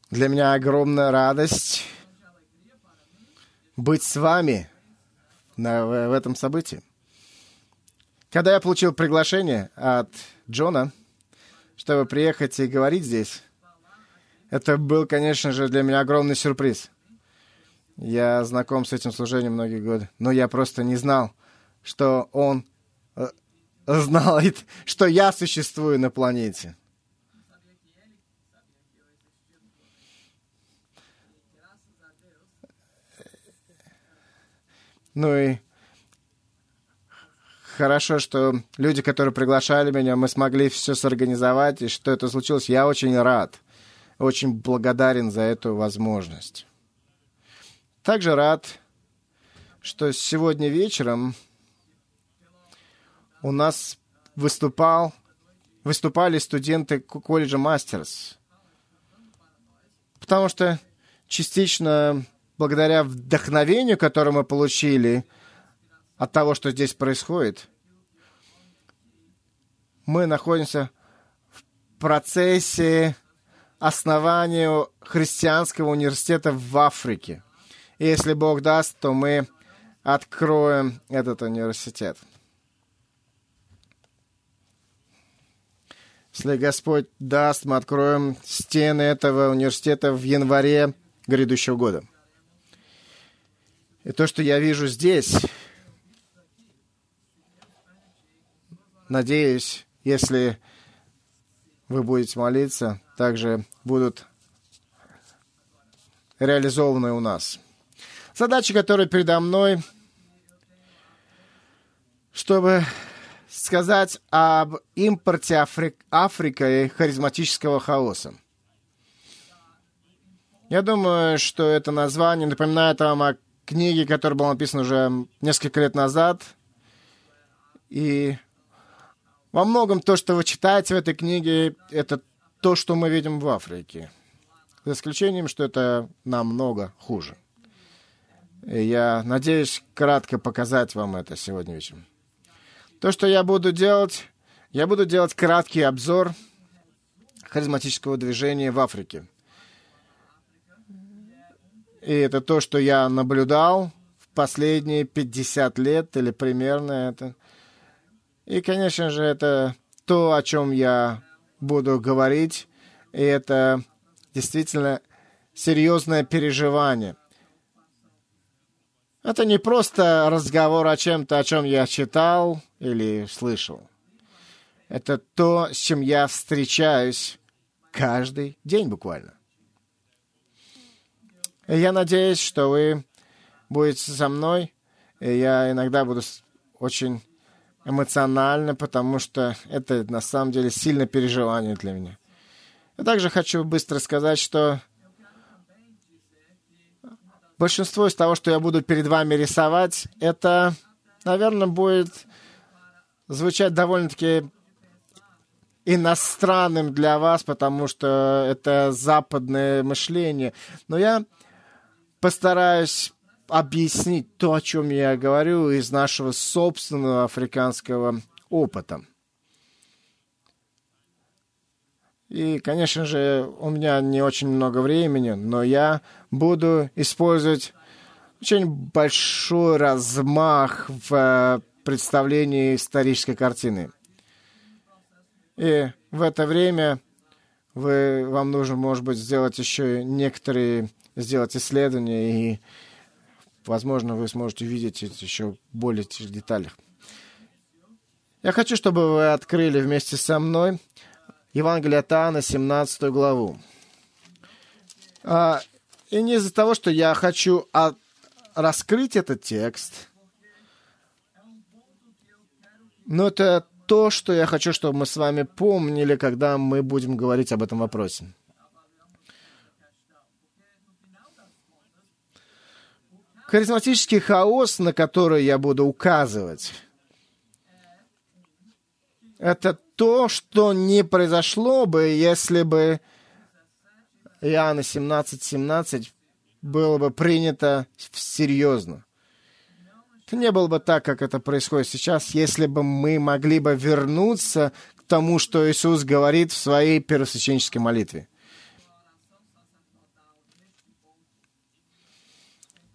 Для меня огромная радость быть с вами в этом событии. Когда я получил приглашение от Джона, чтобы приехать и говорить здесь, это был, конечно же, для меня огромный сюрприз. Я знаком с этим служением многие годы, но я просто не знал, что он знает, что я существую на планете. Ну и хорошо, что люди, которые приглашали меня, мы смогли все сорганизовать, и что это случилось. Я очень рад, очень благодарен за эту возможность. Также рад, что сегодня вечером у нас выступали студенты колледжа Мастерс. Потому что частично благодаря вдохновению, которое мы получили от того, что здесь происходит, мы находимся в процессе основания христианского университета в Африке. И если Бог даст, то мы откроем этот университет. Если Господь даст, мы откроем стены этого университета в январе грядущего года. И то, что я вижу здесь, надеюсь, если вы будете молиться, также будут реализованы у нас. Задача, которая передо мной, чтобы сказать об импорте Африкой харизматического хаоса. Я думаю, что это название напоминает вам о книге, которая была написана уже несколько лет назад. И во многом то, что вы читаете в этой книге, это то, что мы видим в Африке. За исключением, что это намного хуже. И я надеюсь кратко показать вам это сегодня вечером. То, что я буду делать краткий обзор харизматического движения в Африке. И это то, что я наблюдал в последние 50 лет, или примерно это. И, конечно же, это то, о чем я буду говорить. И это действительно серьезное переживание. Это не просто разговор о чем-то, о чем я читал или слышал. Это то, с чем я встречаюсь каждый день буквально. И я надеюсь, что вы будете со мной. И я иногда буду очень эмоционально, потому что это на самом деле сильное переживание для меня. Я также хочу быстро сказать, что большинство из того, что я буду перед вами рисовать, это, наверное, будет звучать довольно-таки иностранным для вас, потому что это западное мышление. Но я постараюсь объяснить то, о чем я говорю, из нашего собственного африканского опыта. И, конечно же, у меня не очень много времени, но я буду использовать очень большой размах в представлении исторической картины. И в это время вам нужно, может быть, сделать еще сделать исследования, и, возможно, вы сможете увидеть это еще в более деталях. Я хочу, чтобы вы открыли вместе со мной Евангелие от Иоанна, 17 главу. И не из-за того, что я хочу раскрыть этот текст, но это то, что я хочу, чтобы мы с вами помнили, когда мы будем говорить об этом вопросе. Харизматический хаос, на который я буду указывать, это то, что не произошло бы, если бы Иоанна 17:17 было бы принято серьезно. Это не было бы так, как это происходит сейчас, если бы мы могли бы вернуться к тому, что Иисус говорит в своей первосвященнической молитве.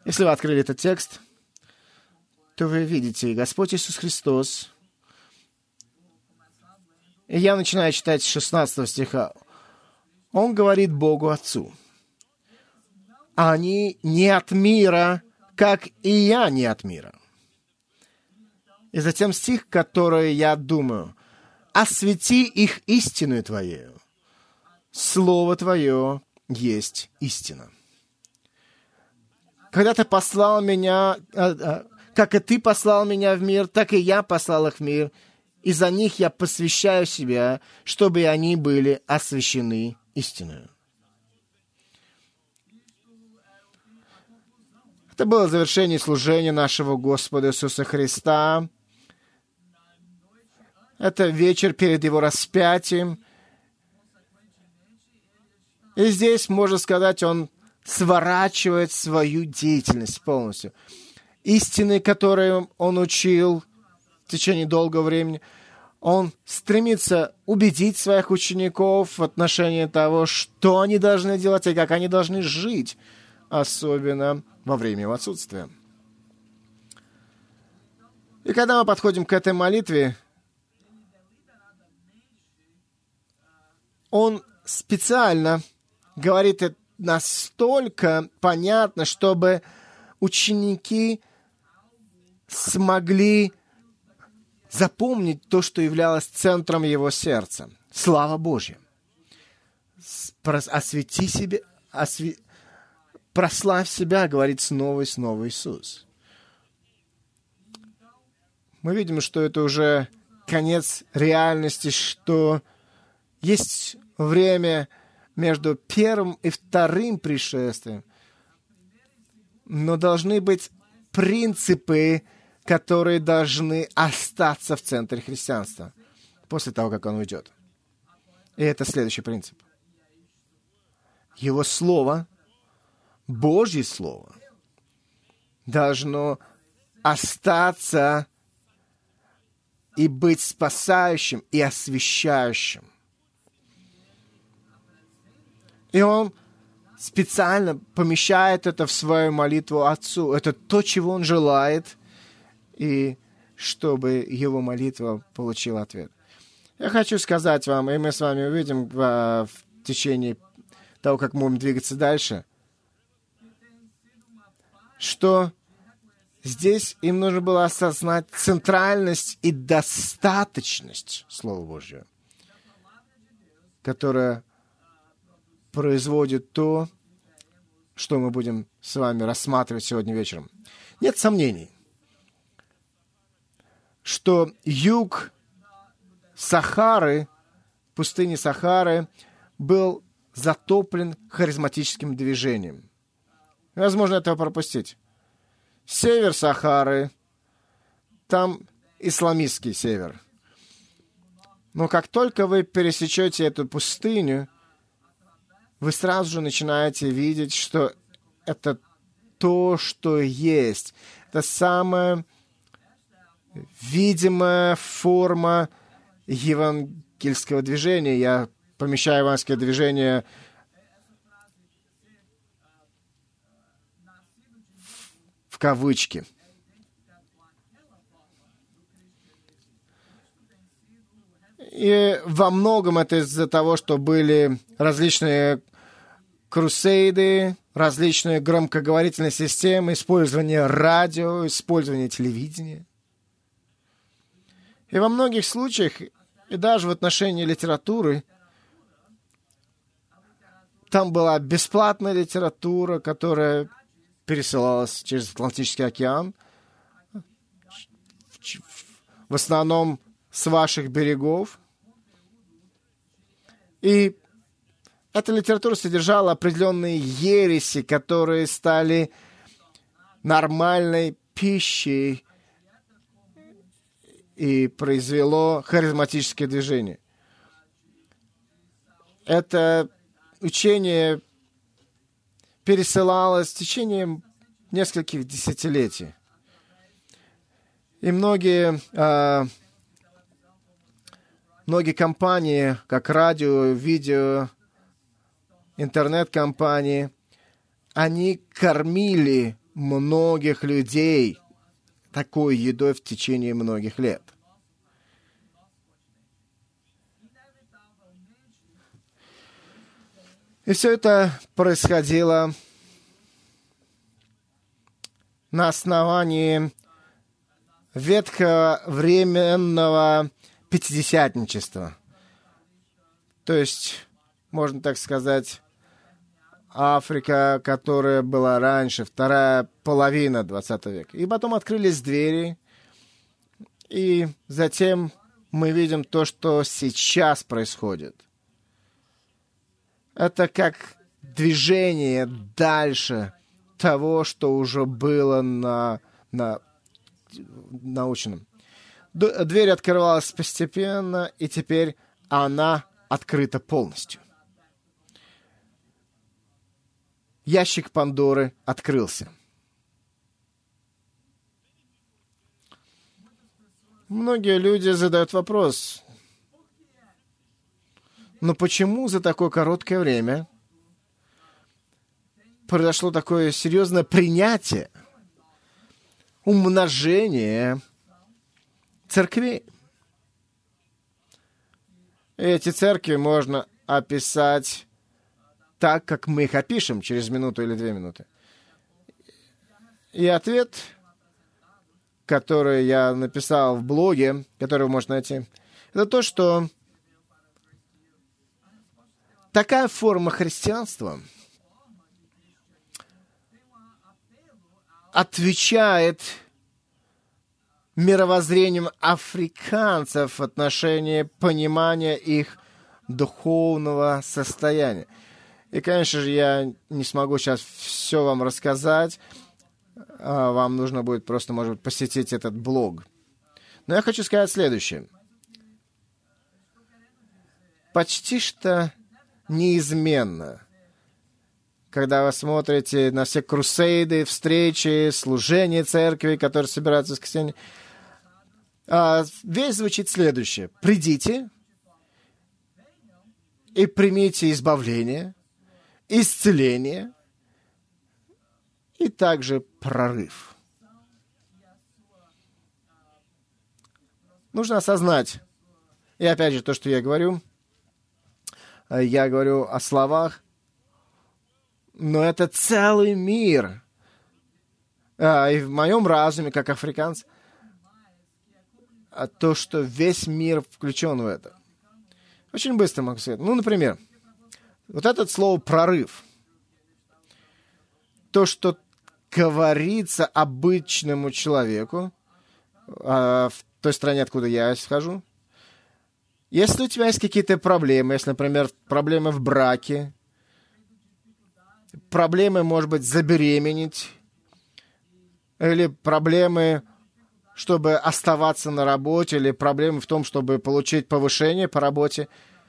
Если вы открыли этот текст, то вы видите, Господь Иисус Христос. И я начинаю читать с 16 стиха. Он говорит Богу Отцу: «Они не от мира, как и я не от мира». И затем стих, который я думаю: «Освети их истиною Твоею. Слово Твое есть истина». Когда Ты послал меня, как и Ты послал меня в мир, так и я послал их в мир, и за них я посвящаю себя, чтобы они были освящены истиною. Это было завершение служения нашего Господа Иисуса Христа. Это вечер перед Его распятием. И здесь, можно сказать, Он сворачивает свою деятельность полностью. Истины, которые Он учил в течение долгого времени, Он стремится убедить своих учеников в отношении того, что они должны делать и как они должны жить, особенно во время Его отсутствия. И когда мы подходим к этой молитве, Он специально говорит это настолько понятно, чтобы ученики смогли запомнить то, что являлось центром его сердца. Слава Божья. Освети себя, прославь себя, говорит снова и снова Иисус. Мы видим, что это уже конец реальности, что есть время между первым и вторым пришествием, но должны быть принципы, которые должны остаться в центре христианства после того, как он уйдет. И это следующий принцип. Его Слово, Божье Слово, должно остаться и быть спасающим и освящающим. И он специально помещает это в свою молитву Отцу. Это то, чего он желает, и чтобы его молитва получила ответ. Я хочу сказать вам, и мы с вами увидим в течение того, как мы будем двигаться дальше, что здесь им нужно было осознать центральность и достаточность Слова Божьего, которое производит то, что мы будем с вами рассматривать сегодня вечером. Нет сомнений, что юг Сахары, пустыни Сахары, был затоплен харизматическим движением. Невозможно этого пропустить. Север Сахары, там исламистский север. Но как только вы пересечете эту пустыню, вы сразу же начинаете видеть, что это то, что есть. Это самая видимая форма евангельского движения. Я помещаю евангельское движение в кавычки. И во многом это из-за того, что были различные крусейды, различные громкоговорительные системы, использование радио, использование телевидения. И во многих случаях, и даже в отношении литературы, там была бесплатная литература, которая пересылалась через Атлантический океан, в основном с ваших берегов. И эта литература содержала определенные ереси, которые стали нормальной пищей и произвело харизматическое движение. Это учение пересылалось в течение нескольких десятилетий. И многие компании, как радио, видео, интернет-компании, они кормили многих людей такой едой в течение многих лет. И все это происходило на основании ветховременного пятидесятничества. То есть, можно так сказать, Африка, которая была раньше, вторая половина 20 века. И потом открылись двери, и затем мы видим то, что сейчас происходит. Это как движение дальше того, что уже было научно. Дверь открывалась постепенно, и теперь она открыта полностью. Ящик Пандоры открылся. Многие люди задают вопрос, но почему за такое короткое время произошло такое серьезное принятие, умножение церквей? Эти церкви можно описать так, как мы их опишем через минуту или 2 минуты. И ответ, который я написал в блоге, который вы можете найти, это то, что такая форма христианства отвечает мировоззрением африканцев в отношении понимания их духовного состояния. И, конечно же, я не смогу сейчас все вам рассказать. Вам нужно будет просто, может быть, посетить этот блог. Но я хочу сказать следующее. Почти что неизменно, когда вы смотрите на все крусейды, встречи, служения церкви, которые собираются в воскресенье, вещь звучит следующее. Придите и примите избавление, исцеление и также прорыв. Нужно осознать, и опять же то, что я говорю о словах, но это целый мир. И в моем разуме, как африканец, то, что весь мир включен в это. Очень быстро могу сказать. Ну, например, вот это слово «прорыв». То, что говорится обычному человеку в той стране, откуда я исхожу. Если у тебя есть какие-то проблемы, если, например, проблемы в браке, проблемы, может быть, забеременеть, или проблемы, чтобы оставаться на работе, или проблемы в том, чтобы получить повышение по работе,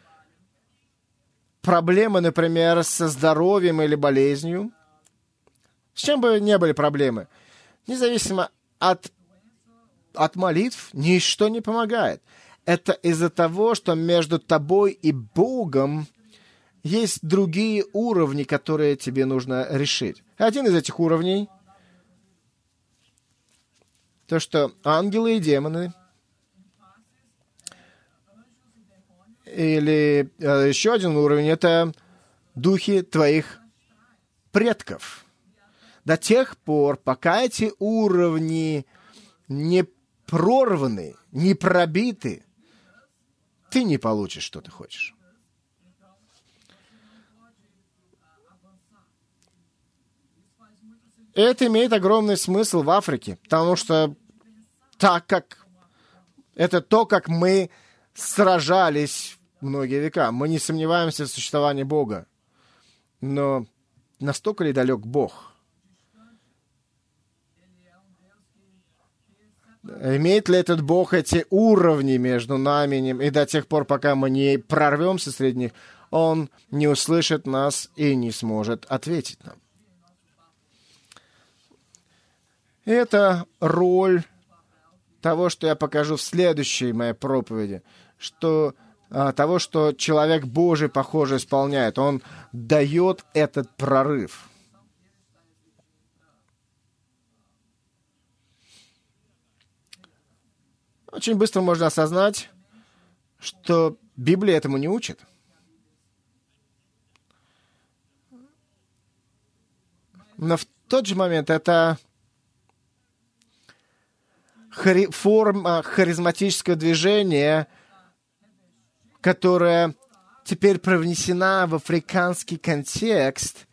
проблемы, например, со здоровьем или болезнью, с чем бы ни были проблемы, независимо от молитв, ничто не помогает. Это из-за того, что между тобой и Богом есть другие уровни, которые тебе нужно решить. Один из этих уровней — то, что ангелы и демоны, или еще один уровень — это духи твоих предков. До тех пор, пока эти уровни не прорваны, не пробиты, ты не получишь, что ты хочешь. Это имеет огромный смысл в Африке, потому что это то, как мы сражались многие века. Мы не сомневаемся в существовании Бога. Но настолько ли далек Бог? Имеет ли этот Бог эти уровни между нами и ним? И до тех пор, пока мы не прорвемся среди них, Он не услышит нас и не сможет ответить нам. Это роль того, что я покажу в следующей моей проповеди, того, что человек Божий, похоже, исполняет. Он дает этот прорыв. очень быстро можно осознать, что Библия этому не учит. Но в тот же момент это форма харизматического движения, которая теперь привнесена в африканский контекст.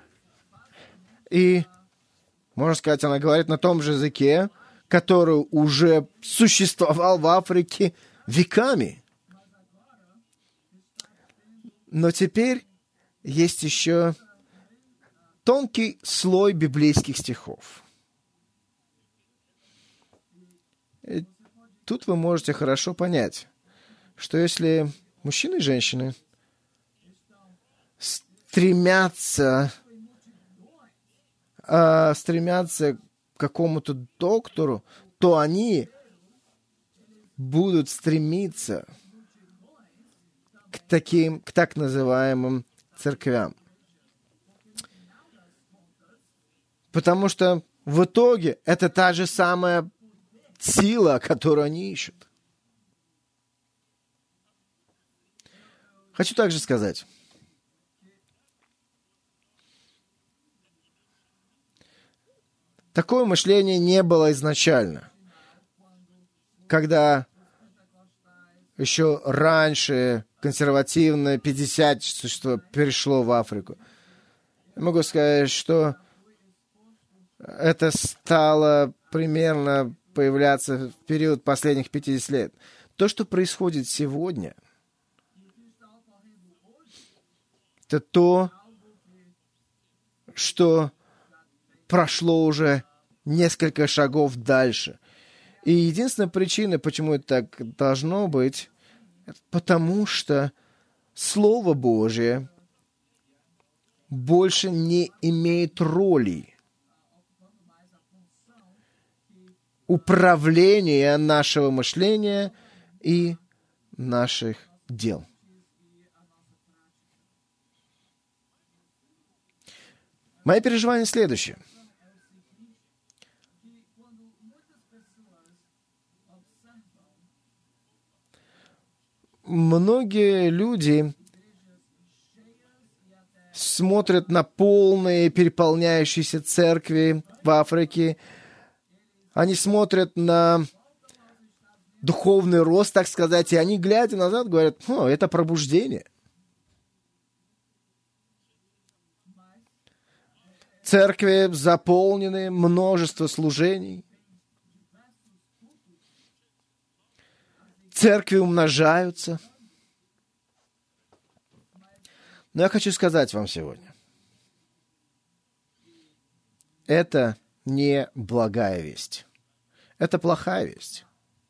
И, можно сказать, она говорит на том же языке, который уже существовал в Африке веками. Но теперь есть еще тонкий слой библейских стихов. И тут вы можете хорошо понять, что если мужчины и женщины стремятся к какому-то доктору, то они будут стремиться к так называемым церквям. Потому что в итоге это та же самая сила, которую они ищут. Хочу также сказать, такое мышление не было изначально, когда еще раньше консервативное пятидесятничество перешло в Африку. Я могу сказать, что это стало примерно появляться в период последних 50 лет. То, что происходит сегодня, это то, что прошло уже несколько шагов дальше. И единственная причина, почему это так должно быть, потому что Слово Божие больше не имеет роли управления нашего мышления и наших дел. Мои переживания следующие. Многие люди смотрят на полные переполняющиеся церкви в Африке. Они смотрят на духовный рост, так сказать, и они, глядя назад, говорят: «О, это пробуждение». Церкви заполнены, множество служений. Церкви умножаются. Но я хочу сказать вам сегодня, это не благая весть. Это плохая весть.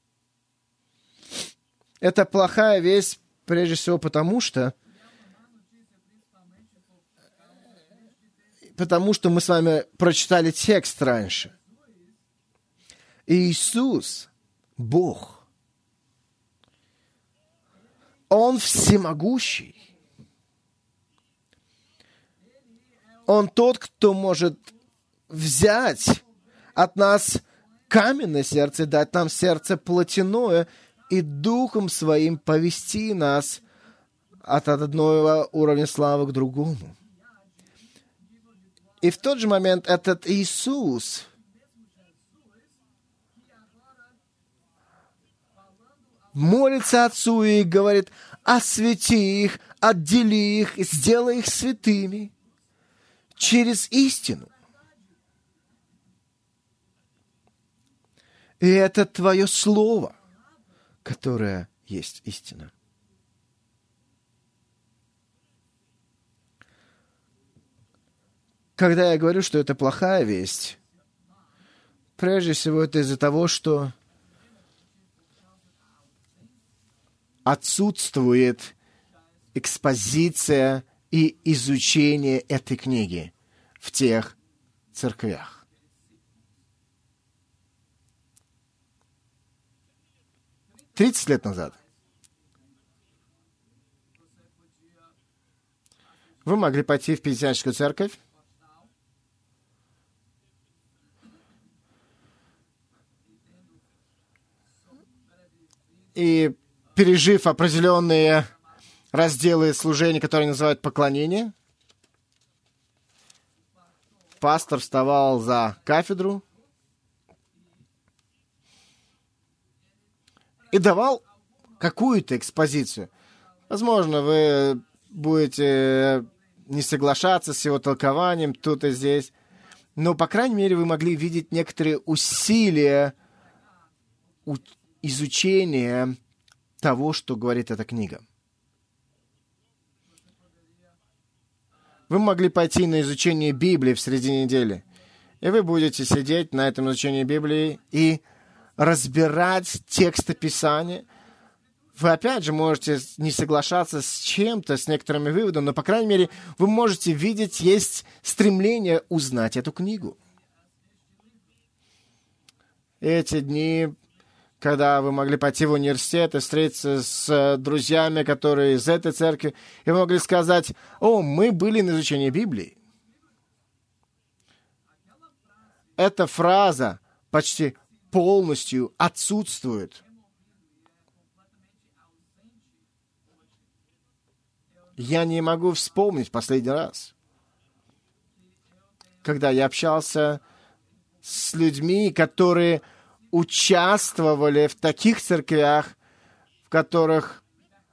Это плохая весть прежде всего потому, что мы с вами прочитали текст раньше. Иисус, Бог, Он всемогущий. Он тот, кто может взять от нас каменное сердце, дать нам сердце плотяное и Духом Своим повести нас от одного уровня славы к другому. И в тот же момент этот Иисус молится Отцу и говорит: освети их, отдели их, сделай их святыми через истину. И это Твое Слово, которое есть истина. Когда я говорю, что это плохая весть, прежде всего это из-за того, что отсутствует экспозиция и изучение этой книги в тех церквях. «30 лет назад вы могли пойти в Пятидесятническую церковь, и пережив определенные разделы служения, которые называют поклонение, пастор вставал за кафедру и давал какую-то экспозицию. Возможно, вы будете не соглашаться с его толкованием тут и здесь, но, по крайней мере, вы могли видеть некоторые усилия изучения того, что говорит эта книга. Вы могли пойти на изучение Библии в середине недели, и вы будете сидеть на этом изучении Библии и разбирать тексты Писания. Вы, опять же, можете не соглашаться с чем-то, с некоторыми выводами, но, по крайней мере, вы можете видеть, есть стремление узнать эту книгу. Эти дни, когда вы могли пойти в университет и встретиться с друзьями, которые из этой церкви, и вы могли сказать: «О, мы были на изучении Библии». Эта фраза почти полностью отсутствует. Я не могу вспомнить последний раз, когда я общался с людьми, которые участвовали в таких церквях, в которых,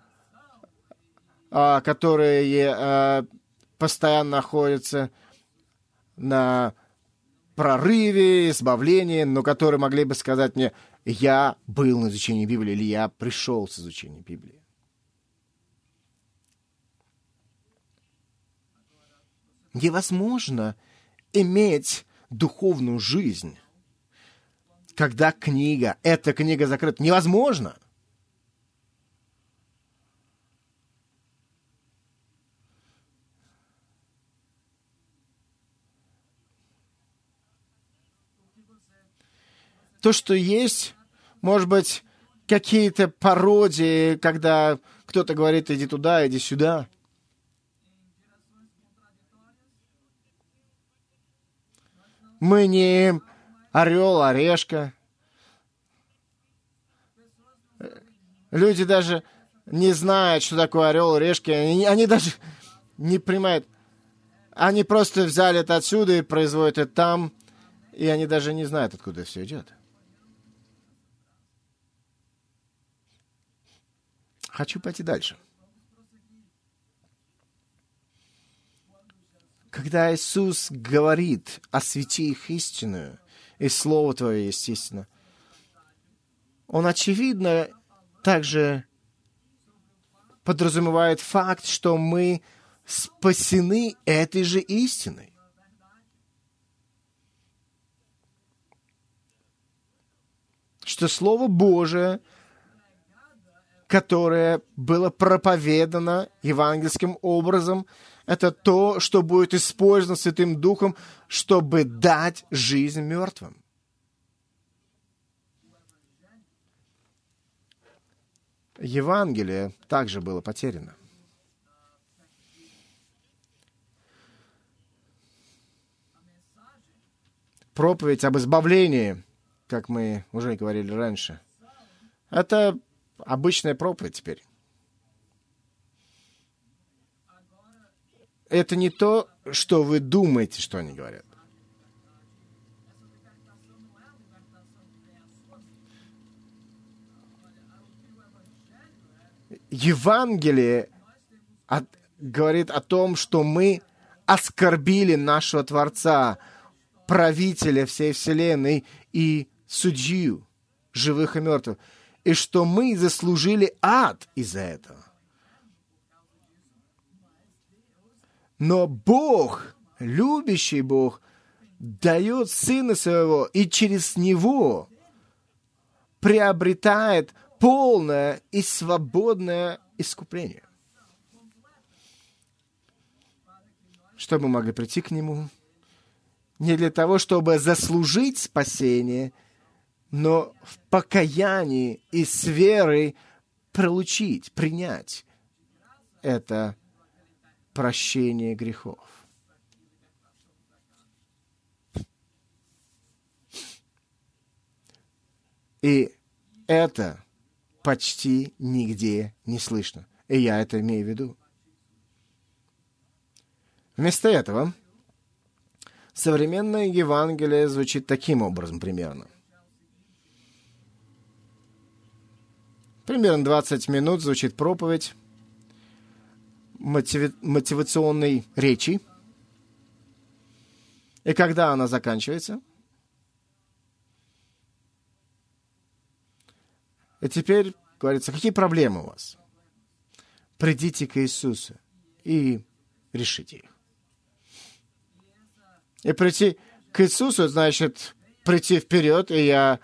которые постоянно находятся на прорыве, избавлении, но которые могли бы сказать мне: я был на изучении Библии, или я пришел с изучения Библии. Невозможно иметь духовную жизнь, когда эта книга закрыта. Невозможно. То, что есть, может быть, какие-то пародии, когда кто-то говорит: иди туда, иди сюда. Мы не орел, орешка. Люди даже не знают, что такое орел, орешки. Они даже не понимают. Они просто взяли это отсюда и производят это там, и они даже не знают, откуда все идет. Хочу пойти дальше. Когда Иисус говорит: «Освети их истинную, и Слово Твое есть истина», Он, очевидно, также подразумевает факт, что мы спасены этой же истиной. Что Слово Божие, которое было проповедано евангельским образом, это то, что будет использовано Святым Духом, чтобы дать жизнь мертвым. Евангелие также было потеряно. Проповедь об избавлении, как мы уже говорили раньше, это обычная проповедь теперь. Это не то, что вы думаете, что они говорят. Евангелие говорит о том, что мы оскорбили нашего Творца, правителя всей вселенной и судью живых и мертвых, и что мы заслужили ад из-за этого. Но Бог, любящий Бог, дает Сына Своего и через Него приобретает полное и свободное искупление. Чтобы мы могли прийти к Нему не для того, чтобы заслужить спасение, но в покаянии и с верой получить, принять это прощение грехов. И это почти нигде не слышно. И я это имею в виду. Вместо этого современное Евангелие звучит таким образом примерно. Примерно 20 минут звучит проповедь мотивационной речи. И когда она заканчивается, и теперь говорится, какие проблемы у вас? Придите к Иисусу и решите их. И прийти к Иисусу, значит, прийти вперед, и я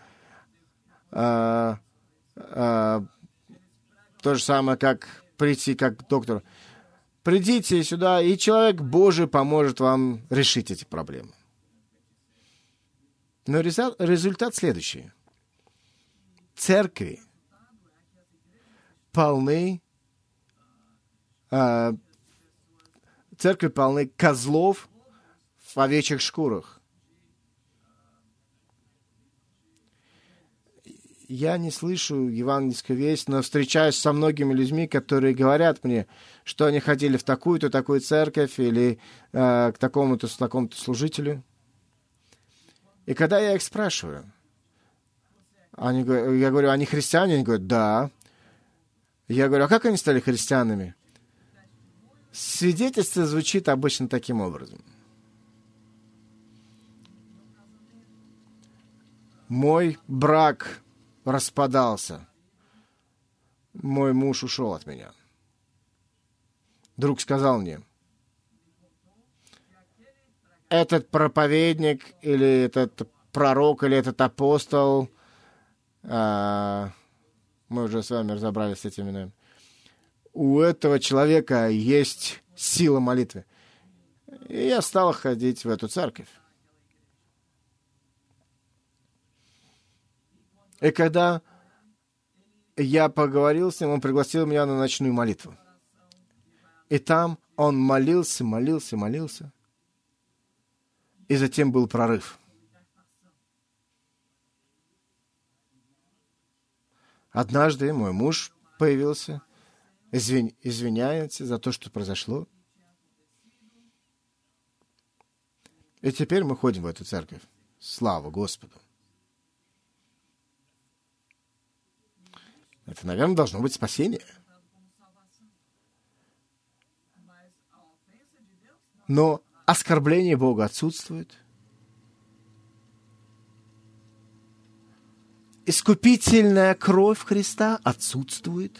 то же самое, как прийти как к доктору. Придите сюда, и человек Божий поможет вам решить эти проблемы. Но результат следующий. Церкви полны козлов в овечьих шкурах. Я не слышу евангельскую весть, но встречаюсь со многими людьми, которые говорят мне, что они ходили в такую-то, такую церковь или к такому-то служителю. И когда я их спрашиваю, я говорю, они христиане? Они говорят, да. Я говорю, а как они стали христианами? Свидетельство звучит обычно таким образом. Мой брак распадался. Мой муж ушел от меня. Друг сказал мне, этот проповедник, или этот пророк, или этот апостол, мы уже с вами разобрались с этими именами, у этого человека есть сила молитвы. И я стал ходить в эту церковь. И когда я поговорил с ним, он пригласил меня на ночную молитву. И там он молился. И затем был прорыв. Однажды мой муж появился, извиняется за то, что произошло. И теперь мы ходим в эту церковь. Слава Господу. Это, наверное, должно быть спасение. Но оскорбление Бога отсутствует. Искупительная кровь Христа отсутствует.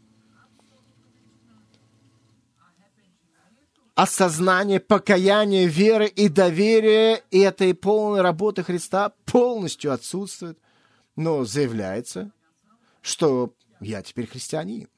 Осознание, покаяние, веры и доверие и этой полной работы Христа полностью отсутствует. Но заявляется, что я теперь христианин.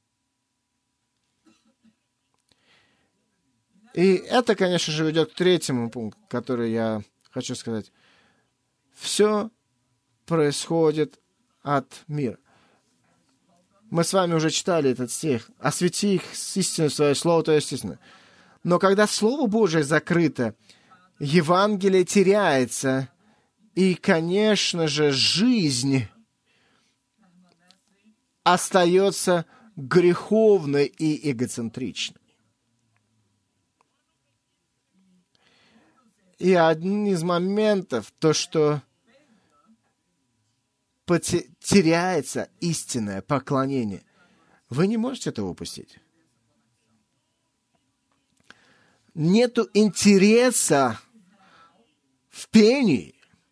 И это, конечно же, ведет к третьему пункту, который я хочу сказать. Все происходит от мира. Мы с вами уже читали этот стих. «Освети их с истиной свое слово, то есть истина». Но когда Слово Божие закрыто, Евангелие теряется, и, конечно же, жизнь остается греховной и эгоцентричной. И один из моментов, то, что теряется истинное поклонение, вы не можете этого упустить. Нету интереса в пении.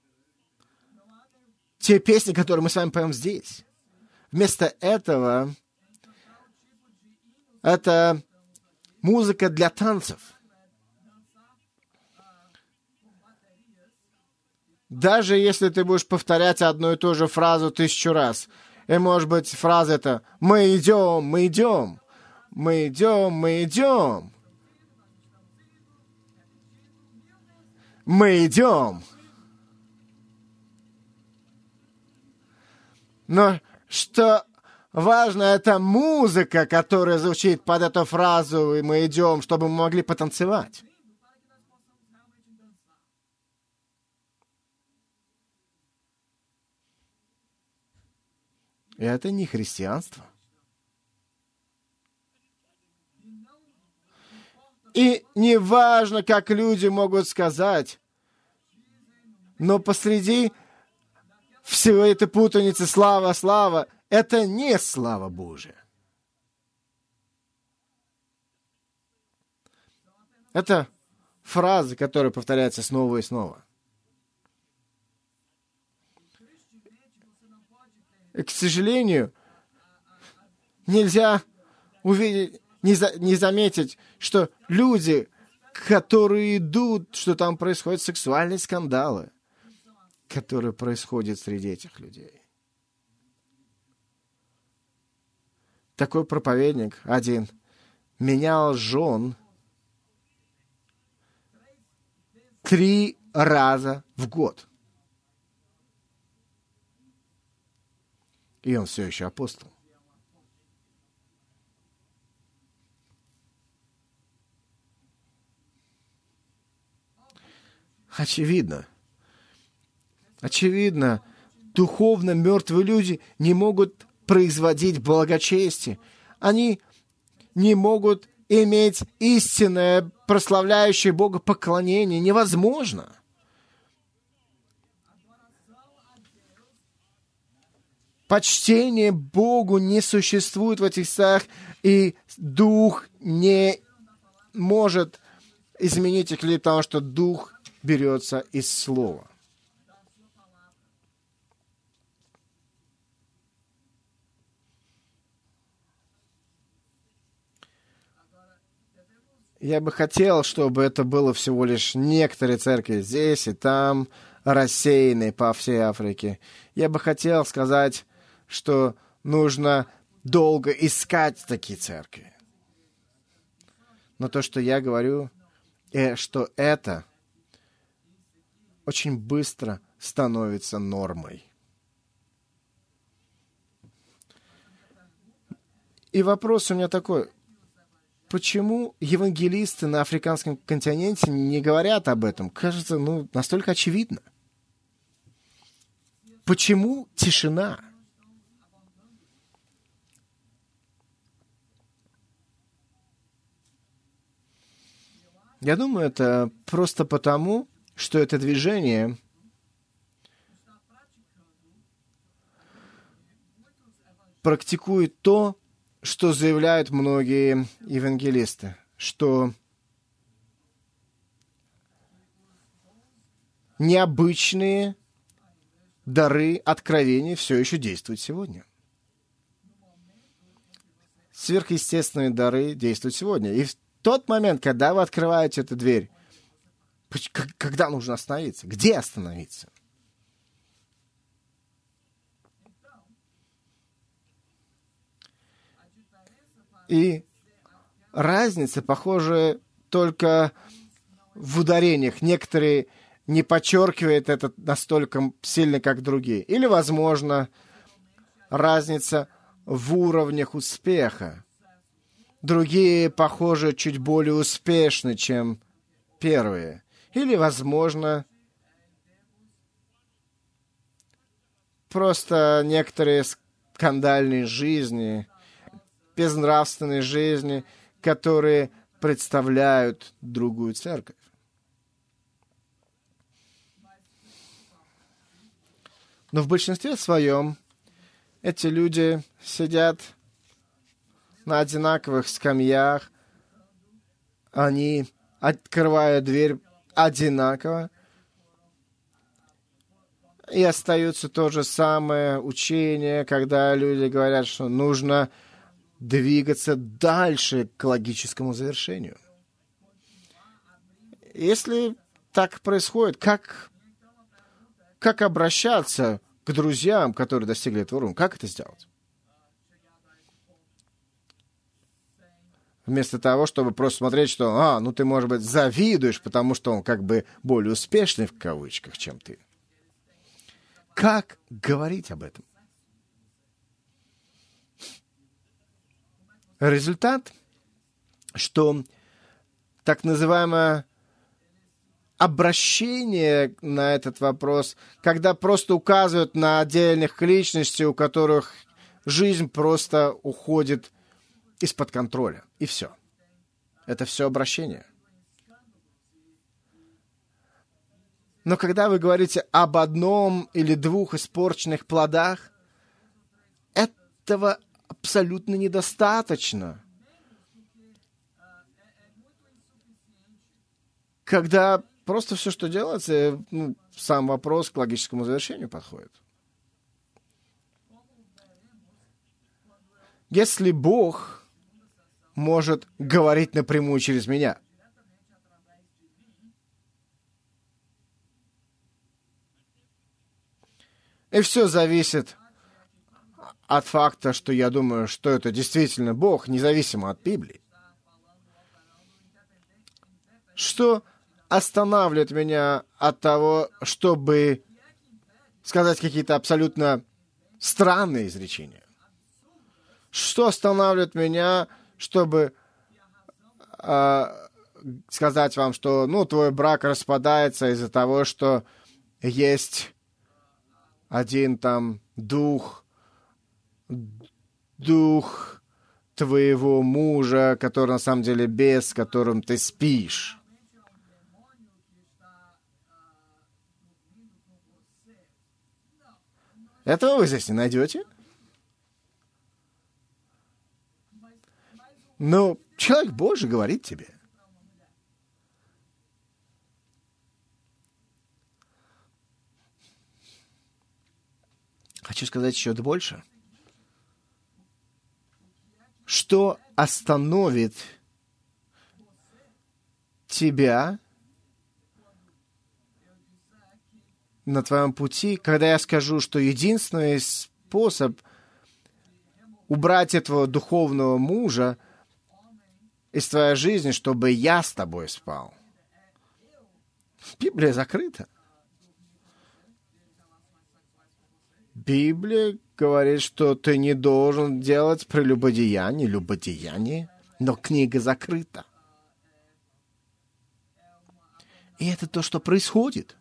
Те песни, которые мы с вами поем здесь. Вместо этого это музыка для танцев. Даже если ты будешь повторять одну и ту же фразу 1000 раз, и, может быть, фраза это «Мы идем, мы идем, мы идем, мы идем, мы идем». Но что важно, это музыка, которая звучит под эту фразу, и мы идем, чтобы мы могли потанцевать. Это не христианство. И не важно, как люди могут сказать, но посреди всей этой путаницы слава, слава, это не слава Божия. Это фраза, которая повторяется снова и снова. И, к сожалению, нельзя увидеть, не заметить, что люди, которые идут, что там происходят сексуальные скандалы, которые происходят среди этих людей. Такой проповедник один менял жен 3 раза в год. И он все еще апостол. Очевидно, духовно мертвые люди не могут производить благочестие. Они не могут иметь истинное, прославляющее Бога поклонение. Невозможно. Почтение Богу не существует в этих местах, и Дух не может изменить их, потому что Дух берется из Слова. Я бы хотел, чтобы это было всего лишь некоторые церкви здесь и там, рассеянные по всей Африке. Я бы хотел сказать, что нужно долго искать такие церкви. Но то, что я говорю, что это очень быстро становится нормой. И вопрос у меня такой. Почему евангелисты на африканском континенте не говорят об этом? Кажется, настолько очевидно. Почему тишина? Я думаю, это просто потому, что это движение практикует то, что заявляют многие евангелисты, что необычные дары откровения все еще действуют сегодня. Сверхъестественные дары действуют сегодня. И в тот момент, когда вы открываете эту дверь, когда нужно остановиться? Где остановиться? И разница, похоже, только в ударениях. Некоторые не подчеркивают это настолько сильно, как другие. Или, возможно, разница в уровнях успеха. Другие, похоже, чуть более успешны, чем первые. Или, возможно, просто некоторые скандальные жизни, безнравственной жизни, которые представляют другую церковь. Но в большинстве своем эти люди сидят на одинаковых скамьях, они открывают дверь одинаково, и остается то же самое учение, когда люди говорят, что нужно двигаться дальше к логическому завершению. Если так происходит, как обращаться к друзьям, которые достигли этого уровня? Как это сделать? Вместо того, чтобы просто смотреть, что, ты, может быть, завидуешь, потому что он как бы более успешный, в кавычках, чем ты. Как говорить об этом? Результат, что так называемое обращение на этот вопрос, когда просто указывают на отдельных личностей, у которых жизнь просто уходит из-под контроля. И все. Это все обращение. Но когда вы говорите об одном или двух испорченных плодах, этого абсолютно недостаточно. Когда просто все, что делается, сам вопрос к логическому завершению подходит. Если Бог может говорить напрямую через меня, и все зависит от факта, что я думаю, что это действительно Бог, независимо от Библии, что останавливает меня от того, чтобы сказать какие-то абсолютно странные изречения? Что останавливает меня, чтобы сказать вам, что твой брак распадается из-за того, что есть один там дух твоего мужа, который на самом деле бес, с которым ты спишь? Этого вы здесь не найдете. Но человек Божий говорит тебе. Хочу сказать еще больше. Что остановит тебя на твоем пути, когда я скажу, что единственный способ убрать этого духовного мужа из твоей жизни, чтобы я с тобой спал? Библия закрыта. Библия говорит, что ты не должен делать любодеяние, но книга закрыта. И это то, что происходит.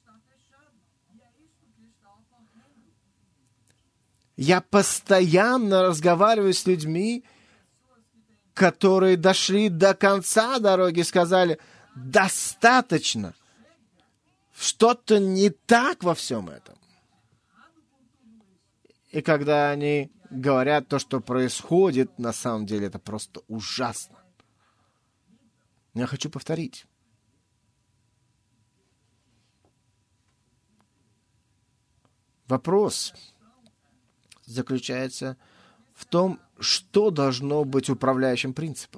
Я постоянно разговариваю с людьми, которые дошли до конца дороги и сказали: достаточно. Что-то не так во всем этом. И когда они говорят то, что происходит, на самом деле это просто ужасно. Я хочу повторить. Вопрос заключается в том, что должно быть управляющим принципом.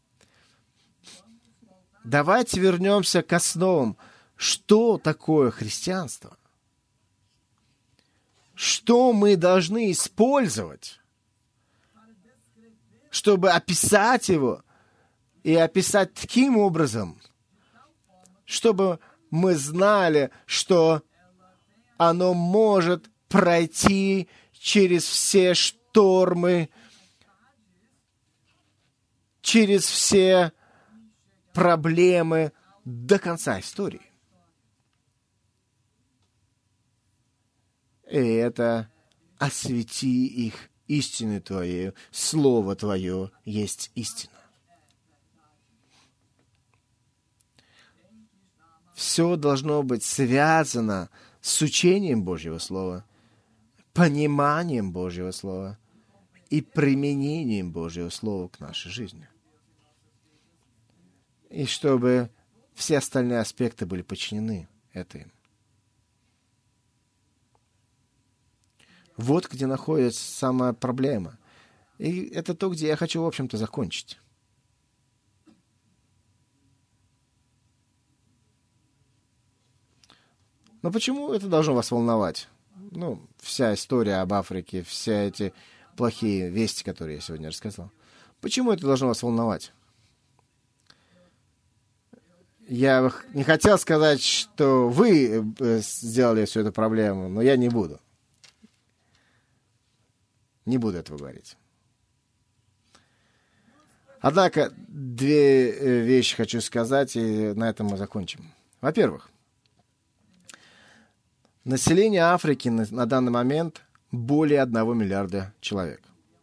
Давайте вернемся к основам. Что такое христианство? Что мы должны использовать, чтобы описать его и описать таким образом, чтобы мы знали, что оно может пройти через все штормы, через все проблемы до конца истории. И это освети их истиной Твоею, Слово Твое есть истина. Все должно быть связано с учением Божьего Слова, пониманием Божьего Слова и применением Божьего Слова к нашей жизни. И чтобы все остальные аспекты были подчинены этой. Вот где находится самая проблема. И это то, где я хочу, в общем-то, закончить. Но почему это должно вас волновать? Вся история об Африке, все эти плохие вести, которые я сегодня рассказал. Почему это должно вас волновать? Я не хотел сказать, что вы сделали всю эту проблему, но я не буду. Не буду этого говорить. Однако, две вещи хочу сказать, и на этом мы закончим. Во-первых, население Африки на данный момент более 1 миллиарда человек.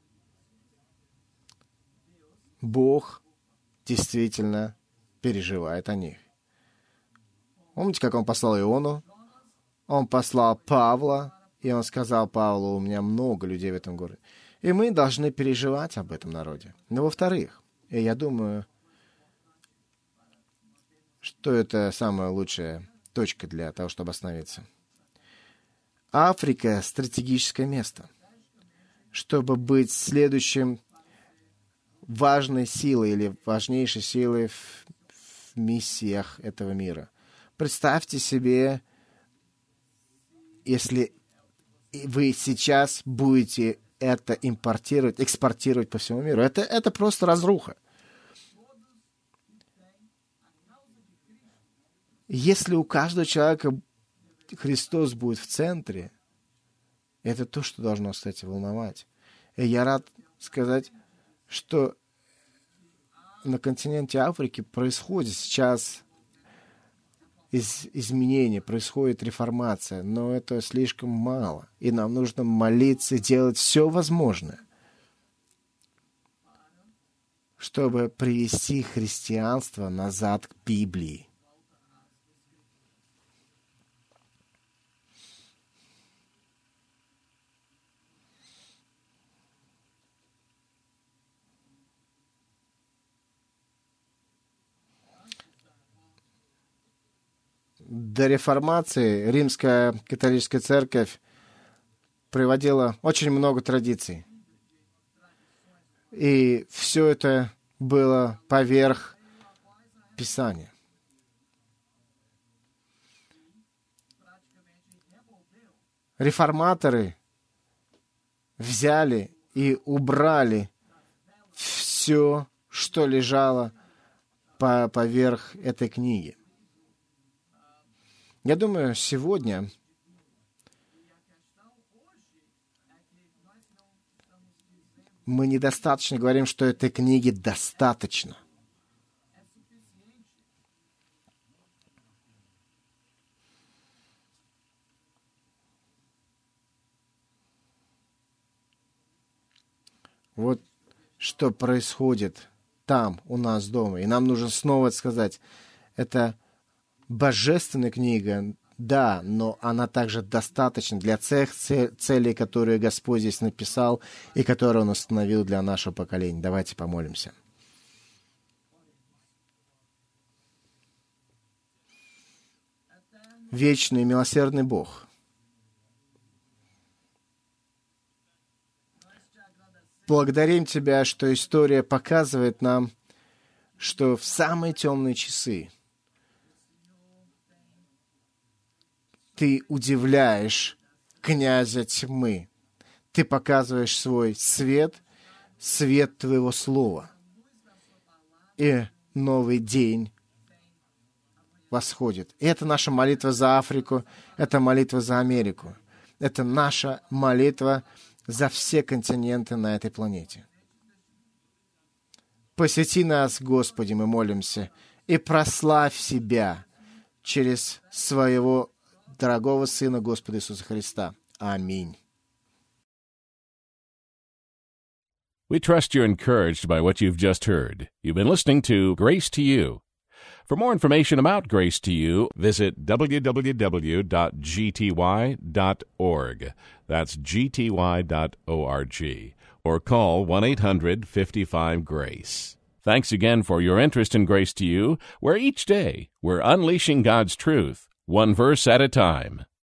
Бог действительно переживает о них. Помните, как Он послал Иону? Он послал Павла, и Он сказал Павлу: у меня много людей в этом городе. И мы должны переживать об этом народе. Но во-вторых, и я думаю, что это самая лучшая точка для того, чтобы остановиться. Африка — стратегическое место, чтобы быть следующим важной силой или важнейшей силой в миссиях этого мира. Представьте себе, если вы сейчас будете это импортировать, экспортировать по всему миру. Это просто разруха. Если у каждого человека Христос будет в центре, это то, что должно, кстати, волновать. И я рад сказать, что на континенте Африки происходит сейчас изменения, происходит реформация, но это слишком мало. И нам нужно молиться и делать все возможное, чтобы привести христианство назад к Библии. До реформации Римская католическая церковь приводила очень много традиций. И все это было поверх Писания. Реформаторы взяли и убрали все, что лежало поверх этой книги. Я думаю, сегодня мы недостаточно говорим, что этой книги достаточно. Вот что происходит там, у нас дома. И нам нужно снова сказать, это божественная книга, да, но она также достаточна для тех целей, которые Господь здесь написал и которые Он установил для нашего поколения. Давайте помолимся. Вечный и милосердный Бог, благодарим Тебя, что история показывает нам, что в самые темные часы Ты удивляешь князя тьмы. Ты показываешь свой свет, свет Твоего Слова. И новый день восходит. И это наша молитва за Африку, это молитва за Америку. Это наша молитва за все континенты на этой планете. Посети нас, Господи, мы молимся, и прославь Себя через Своего дорогого Сына Господа Иисуса Христа. Аминь. We trust you're encouraged by what you've just heard. You've been listening to Grace to You. For more information about Grace to You, visit www.gty.org. That's gty.org. Or call 1-800-55-GRACE. Thanks again for your interest in Grace to You, where each day we're unleashing God's truth, one verse at a time.